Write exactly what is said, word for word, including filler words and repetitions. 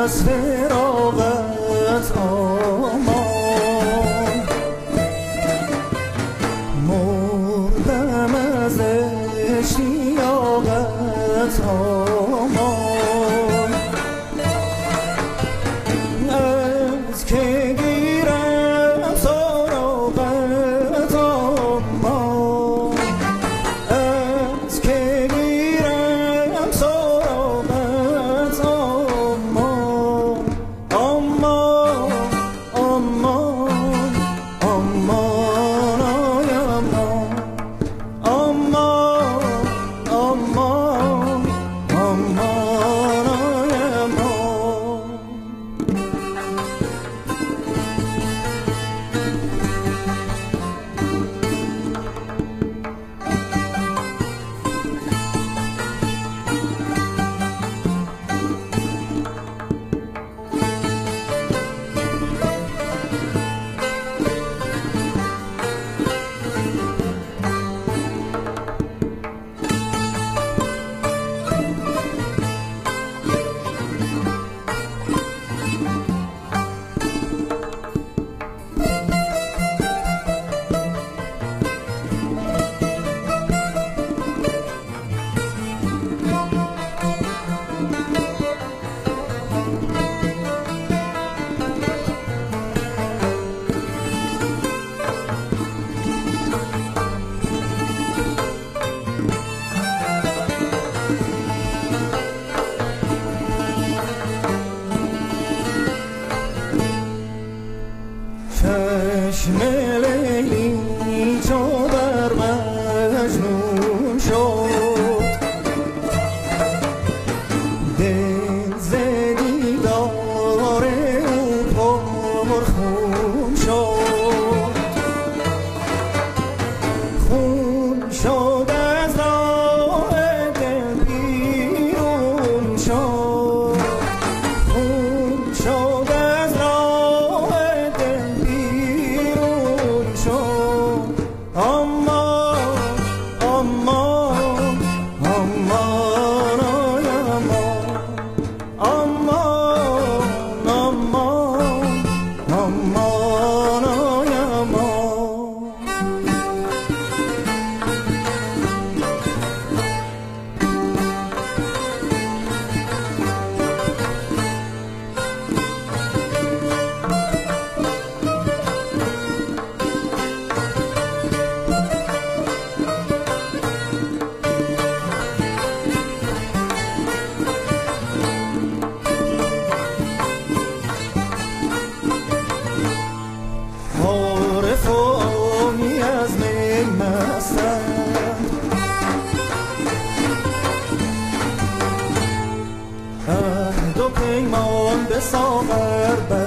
از فراغت آمان، مردم از اشتیاقت آمان، از که گیرم سراغت آمان، از که گیرم سراغت آمان، آمان آمان آمان آی آمان، آمان آمان آمان آی آمان. چشم لیلی چو بر مجنون شد، دل ز دیدار او پرخون شد، خون شد از راه دل بیرون شد، خون شد از راه دل بیرون شد، آمان آمان آمان آی آمان، آمان آمان آمان آی آمان. عارف و عامی از می مستند، عهد و پیمان به ساغر